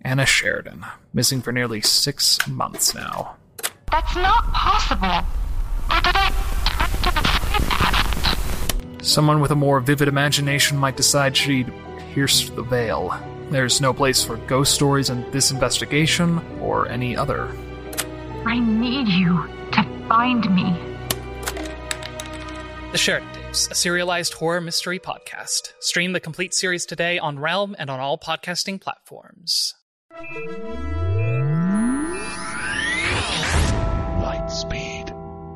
Anna Sheridan, missing for nearly 6 months now. That's not possible. Someone with a more vivid imagination might decide she'd pierce the veil. There's no place for ghost stories in this investigation or any other. I need you to find me. The Sheridan Tapes, a serialized horror mystery podcast. Stream the complete series today on Realm and on all podcasting platforms. Lightspeed.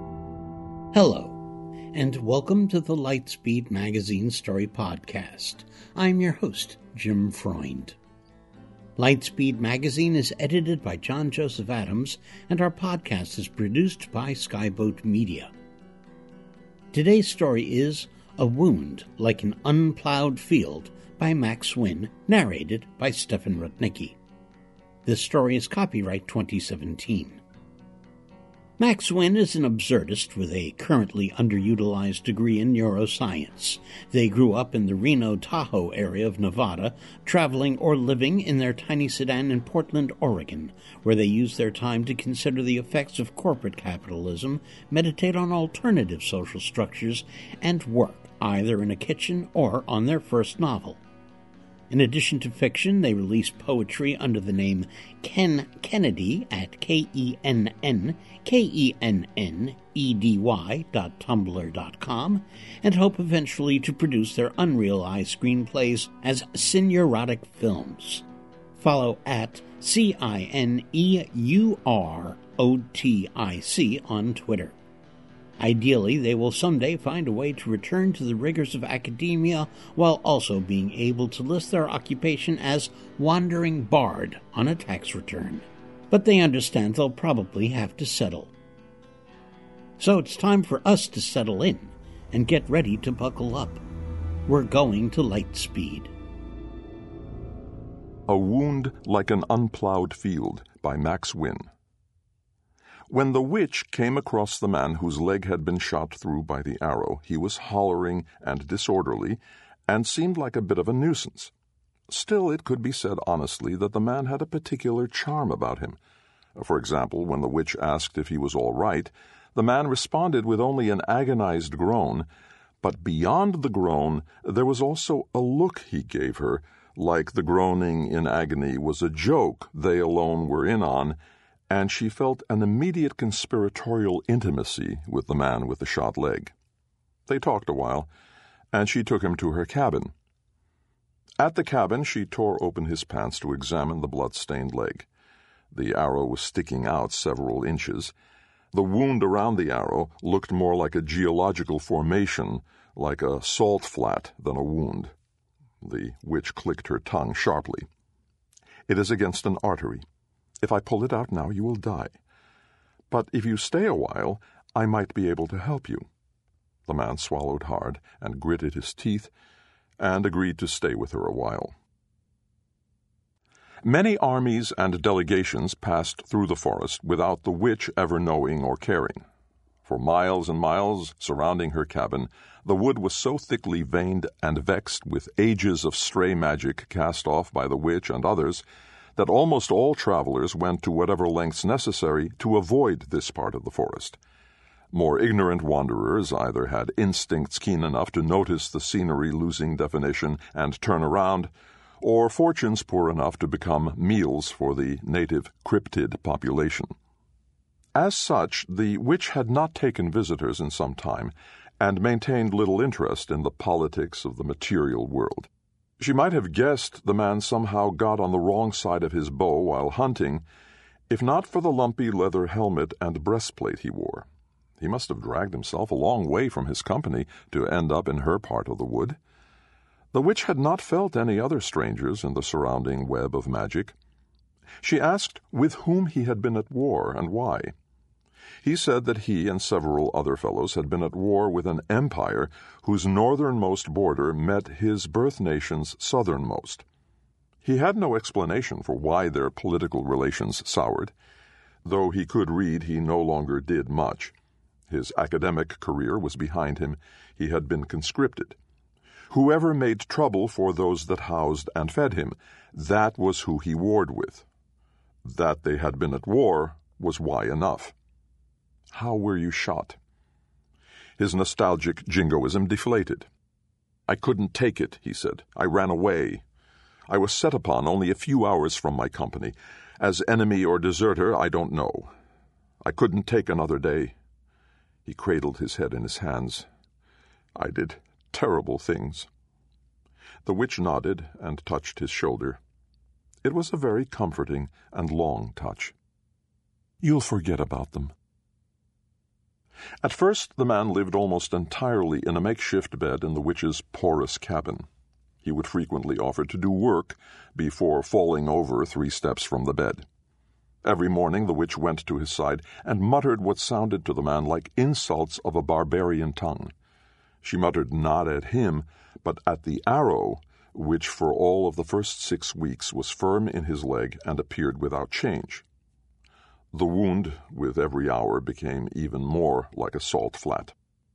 Hello, and welcome to the Lightspeed Magazine Story Podcast. I'm your host, Jim Freund. Lightspeed Magazine is edited by John Joseph Adams, and our podcast is produced by Skyboat Media. Today's story is A Wound Like an Unplowed Field by Max Wynne, narrated by Stefan Rudnicki. This story is copyright 2017. Max Wynne is an absurdist with a currently underutilized degree in neuroscience. They grew up in the Reno-Tahoe area of Nevada, traveling or living in their tiny sedan in Portland, Oregon, where they use their time to consider the effects of corporate capitalism, meditate on alternative social structures, and work either in a kitchen or on their first novel. In addition to fiction, they release poetry under the name Ken Kennedy at KenNNedy.tumblr.com, and hope eventually to produce their unrealized screenplays as Sineurotic Films. Follow at CINEUROTIC on Twitter. Ideally, they will someday find a way to return to the rigors of academia while also being able to list their occupation as wandering bard on a tax return. But they understand they'll probably have to settle. So it's time for us to settle in and get ready to buckle up. We're going to Lightspeed. A Wound Like an Unplowed Field by Max Wynne. When the witch came across the man whose leg had been shot through by the arrow, he was hollering and disorderly, and seemed like a bit of a nuisance. Still, it could be said honestly that the man had a particular charm about him. For example, when the witch asked if he was all right, the man responded with only an agonized groan, but beyond the groan there was also a look he gave her, like the groaning in agony was a joke they alone were in on, and she felt an immediate conspiratorial intimacy with the man with the shot leg. They talked a while, and she took him to her cabin. At the cabin, she tore open his pants to examine the blood-stained leg. The arrow was sticking out several inches. The wound around the arrow looked more like a geological formation, like a salt flat, than a wound. The witch clicked her tongue sharply. "It is against an artery. If I pull it out now, you will die. But if you stay a while, I might be able to help you." The man swallowed hard and gritted his teeth and agreed to stay with her a while. Many armies and delegations passed through the forest without the witch ever knowing or caring. For miles and miles surrounding her cabin, the wood was so thickly veined and vexed with ages of stray magic cast off by the witch and others that almost all travelers went to whatever lengths necessary to avoid this part of the forest. More ignorant wanderers either had instincts keen enough to notice the scenery losing definition and turn around, or fortunes poor enough to become meals for the native cryptid population. As such, the witch had not taken visitors in some time, and maintained little interest in the politics of the material world. She might have guessed the man somehow got on the wrong side of his bow while hunting, if not for the lumpy leather helmet and breastplate he wore. He must have dragged himself a long way from his company to end up in her part of the wood. The witch had not felt any other strangers in the surrounding web of magic. She asked with whom he had been at war and why. He said that he and several other fellows had been at war with an empire whose northernmost border met his birth nation's southernmost. He had no explanation for why their political relations soured. Though he could read, he no longer did much. His academic career was behind him. He had been conscripted. Whoever made trouble for those that housed and fed him, that was who he warred with. That they had been at war was why enough. How were you shot? His nostalgic jingoism deflated. I couldn't take it, he said. I ran away. I was set upon only a few hours from my company. As enemy or deserter, I don't know. I couldn't take another day. He cradled his head in his hands. I did terrible things. The witch nodded and touched his shoulder. It was a very comforting and long touch. You'll forget about them. At first, the man lived almost entirely in a makeshift bed in the witch's porous cabin. He would frequently offer to do work before falling over 3 steps from the bed. Every morning the witch went to his side and muttered what sounded to the man like insults of a barbarian tongue. She muttered not at him, but at the arrow, which for all of the first 6 weeks was firm in his leg and appeared without change. The wound, with every hour, became even more like a salt flat.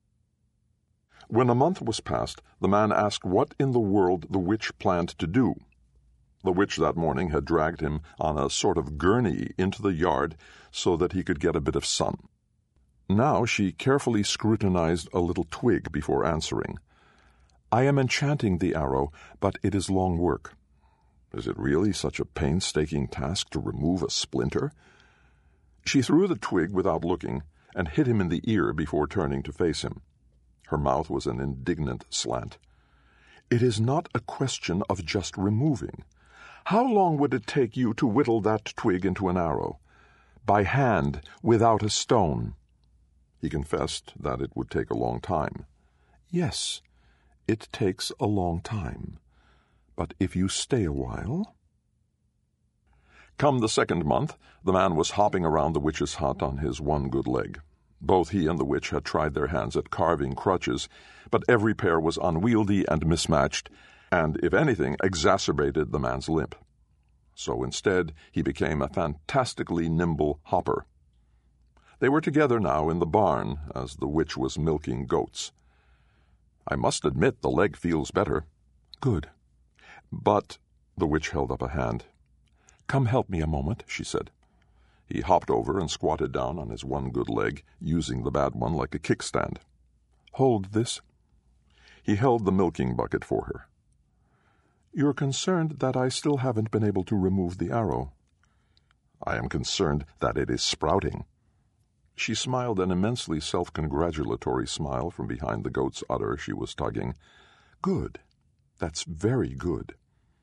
When a month was past, the man asked what in the world the witch planned to do. The witch that morning had dragged him on a sort of gurney into the yard so that he could get a bit of sun. Now she carefully scrutinized a little twig before answering. I am enchanting the arrow, but it is long work. Is it really such a painstaking task to remove a splinter? She threw the twig without looking and hit him in the ear before turning to face him. Her mouth was an indignant slant. It is not a question of just removing. How long would it take you to whittle that twig into an arrow? By hand, without a stone. He confessed that it would take a long time. Yes, it takes a long time. But if you stay a while... Come the 2nd month, the man was hopping around the witch's hut on his one good leg. Both he and the witch had tried their hands at carving crutches, but every pair was unwieldy and mismatched, and, if anything, exacerbated the man's limp. So instead, he became a fantastically nimble hopper. They were together now in the barn as the witch was milking goats. I must admit the leg feels better. Good. But, the witch held up a hand. Come help me a moment, she said. He hopped over and squatted down on his one good leg, using the bad one like a kickstand. Hold this. He held the milking bucket for her. You're concerned that I still haven't been able to remove the arrow. I am concerned that it is sprouting. She smiled an immensely self-congratulatory smile from behind the goat's udder she was tugging. Good. That's very good.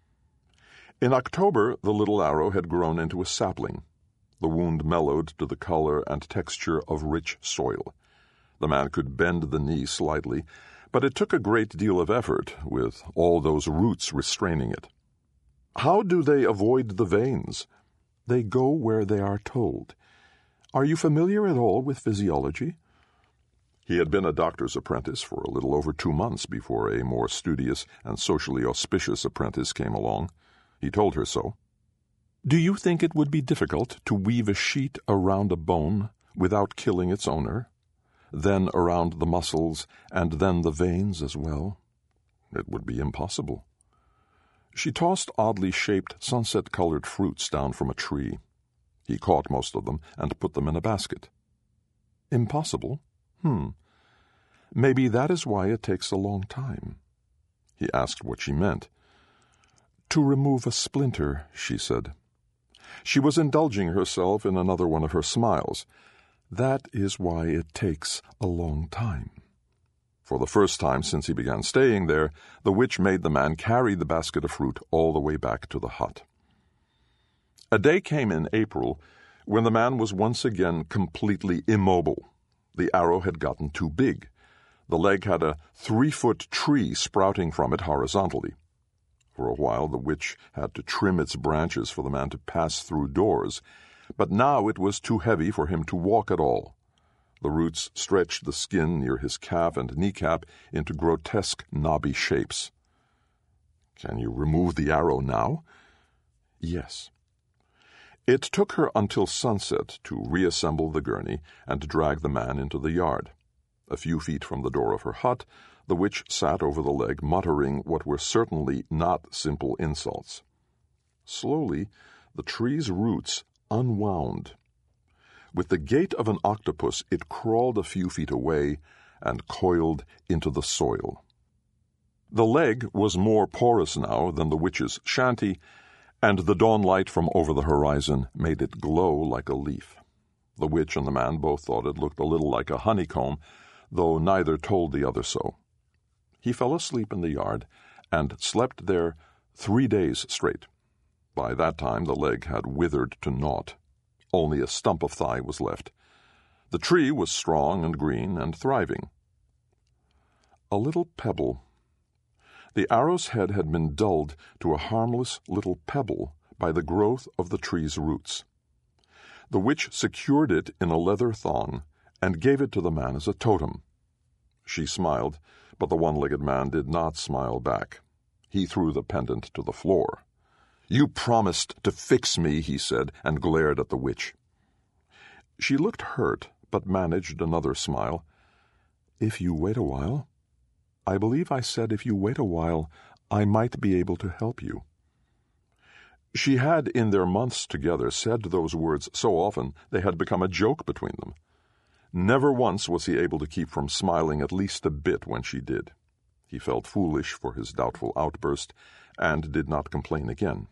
In October, the little arrow had grown into a sapling. The wound mellowed to the color and texture of rich soil. The man could bend the knee slightly, but it took a great deal of effort, with all those roots restraining it. How do they avoid the veins? They go where they are told. Are you familiar at all with physiology? He had been a doctor's apprentice for a little over 2 months before a more studious and socially auspicious apprentice came along. He told her so. Do you think it would be difficult to weave a sheet around a bone without killing its owner, then around the muscles, and then the veins as well? It would be impossible. She tossed oddly shaped sunset-colored fruits down from a tree. He caught most of them and put them in a basket. Impossible? Maybe that is why it takes a long time. He asked what she meant. To remove a splinter, she said. She was indulging herself in another one of her smiles. That is why it takes a long time. For the first time since he began staying there, the witch made the man carry the basket of fruit all the way back to the hut. A day came in April when the man was once again completely immobile. The arrow had gotten too big. The leg had a 3-foot tree sprouting from it horizontally. For a while the witch had to trim its branches for the man to pass through doors, but now it was too heavy for him to walk at all. The roots stretched the skin near his calf and kneecap into grotesque knobby shapes. Can you remove the arrow now? Yes. It took her until sunset to reassemble the gurney and drag the man into the yard. A few feet from the door of her hut, The witch sat over the leg, muttering what were certainly not simple insults. Slowly, the tree's roots unwound. With the gait of an octopus, it crawled a few feet away and coiled into the soil. The leg was more porous now than the witch's shanty, and the dawn light from over the horizon made it glow like a leaf. The witch and the man both thought it looked a little like a honeycomb, though neither told the other so. He fell asleep in the yard and slept there 3 days straight. By that time the leg had withered to naught. Only a stump of thigh was left. The tree was strong and green and thriving. A little pebble. The arrow's head had been dulled to a harmless little pebble by the growth of the tree's roots. The witch secured it in a leather thong and gave it to the man as a totem. She smiled, but the one-legged man did not smile back. He threw the pendant to the floor. "You promised to fix me," he said, and glared at the witch. She looked hurt, but managed another smile. "If you wait a while." "I believe I said if you wait a while, I might be able to help you." She had, in their months together, said those words so often they had become a joke between them. Never once was he able to keep from smiling at least a bit when she did. He felt foolish for his doubtful outburst, and did not complain again.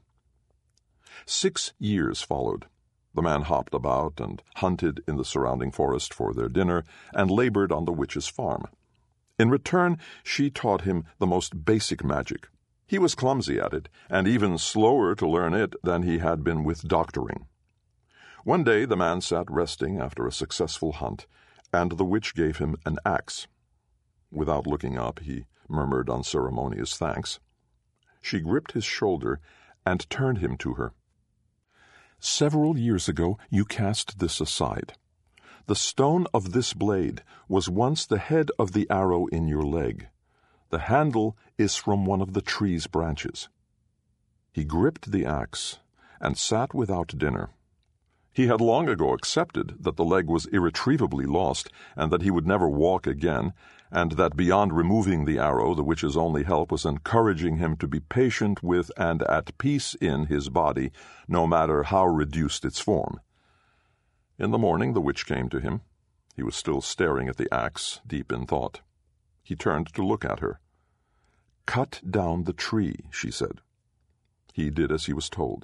6 years followed. The man hopped about and hunted in the surrounding forest for their dinner, and labored on the witch's farm. In return, she taught him the most basic magic. He was clumsy at it, and even slower to learn it than he had been with doctoring. One day the man sat resting after a successful hunt, and the witch gave him an axe. Without looking up, he murmured unceremonious thanks. She gripped his shoulder and turned him to her. "Several years ago you cast this aside. The stone of this blade was once the head of the arrow in your leg. The handle is from one of the tree's branches." He gripped the axe and sat without dinner. He had long ago accepted that the leg was irretrievably lost, and that he would never walk again, and that beyond removing the arrow, the witch's only help was encouraging him to be patient with and at peace in his body, no matter how reduced its form. In the morning the witch came to him. He was still staring at the axe, deep in thought. He turned to look at her. "Cut down the tree," she said. He did as he was told.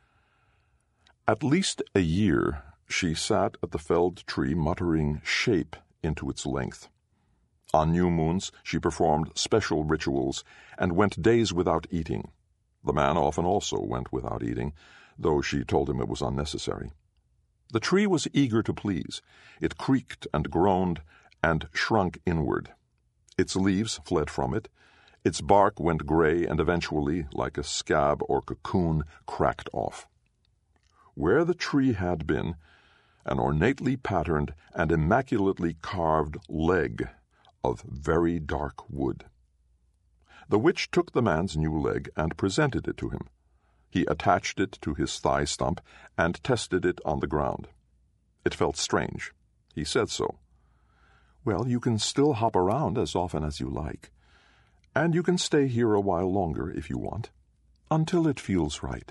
At least a year she sat at the felled tree, muttering shape into its length. On new moons she performed special rituals and went days without eating. The man often also went without eating, though she told him it was unnecessary. The tree was eager to please. It creaked and groaned and shrunk inward. Its leaves fled from it. Its bark went gray and eventually, like a scab or cocoon, cracked off. Where the tree had been, an ornately patterned and immaculately carved leg of very dark wood. The witch took the man's new leg and presented it to him. He attached it to his thigh stump and tested it on the ground. It felt strange. He said so. "Well, you can still hop around as often as you like, and you can stay here a while longer if you want, until it feels right."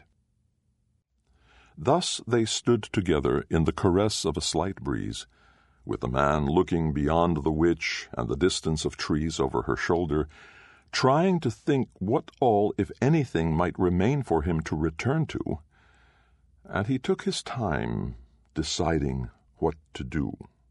Thus they stood together in the caress of a slight breeze, with the man looking beyond the witch and the distance of trees over her shoulder, trying to think what all, if anything, might remain for him to return to, and he took his time deciding what to do.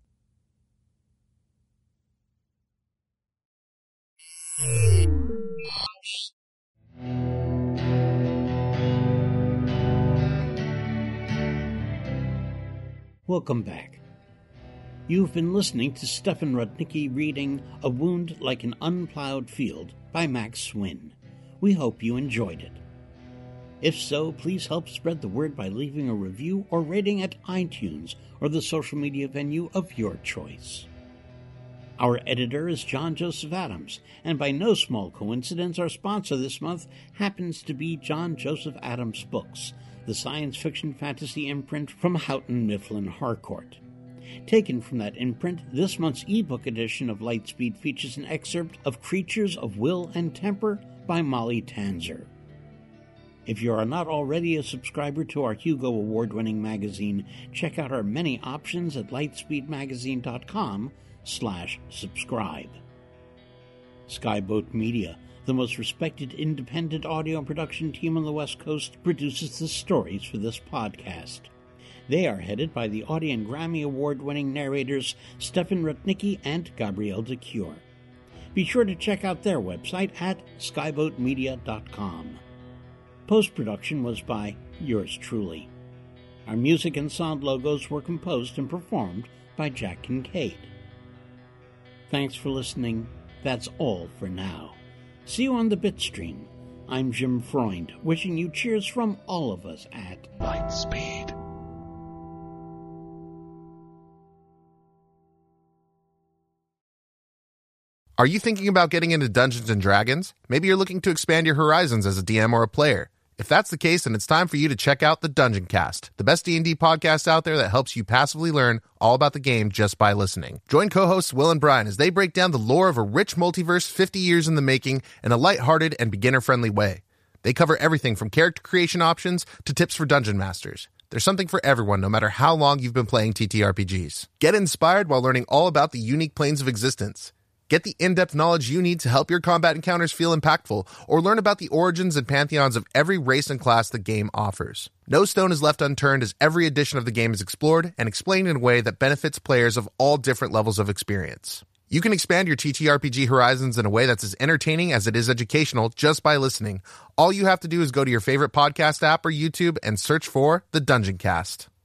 Welcome back. You've been listening to Stefan Rudnicki reading A Wound Like an Unplowed Field by Max Swinn. We hope you enjoyed it. If so, please help spread the word by leaving a review or rating at iTunes or the social media venue of your choice. Our editor is John Joseph Adams, and by no small coincidence, our sponsor this month happens to be John Joseph Adams Books, the science fiction fantasy imprint from Houghton Mifflin Harcourt. Taken from that imprint, this month's ebook edition of Lightspeed features an excerpt of Creatures of Will and Temper by Molly Tanzer. If you are not already a subscriber to our Hugo Award-winning magazine, check out our many options at lightspeedmagazine.com/subscribe. Skyboat Media, the most respected independent audio production team on the West Coast, produces the stories for this podcast. They are headed by the Audie and Grammy Award-winning narrators Stefan Rudnicki and Gabrielle de Cure. Be sure to check out their website at skyboatmedia.com. Post-production was by yours truly. Our music and sound logos were composed and performed by Jack Kincaid. Thanks for listening. That's all for now. See you on the Bitstream. I'm Jim Freund, wishing you cheers from all of us at Lightspeed. Are you thinking about getting into Dungeons & Dragons? Maybe you're looking to expand your horizons as a DM or a player. If that's the case, then it's time for you to check out the Dungeon Cast, the best D&D podcast out there that helps you passively learn all about the game just by listening. Join co-hosts Will and Brian as they break down the lore of a rich multiverse 50 years in the making in a lighthearted and beginner-friendly way. They cover everything from character creation options to tips for dungeon masters. There's something for everyone, no matter how long you've been playing TTRPGs. Get inspired while learning all about the unique planes of existence. Get the in-depth knowledge you need to help your combat encounters feel impactful, or learn about the origins and pantheons of every race and class the game offers. No stone is left unturned as every edition of the game is explored and explained in a way that benefits players of all different levels of experience. You can expand your TTRPG horizons in a way that's as entertaining as it is educational just by listening. All you have to do is go to your favorite podcast app or YouTube and search for The Dungeon Cast.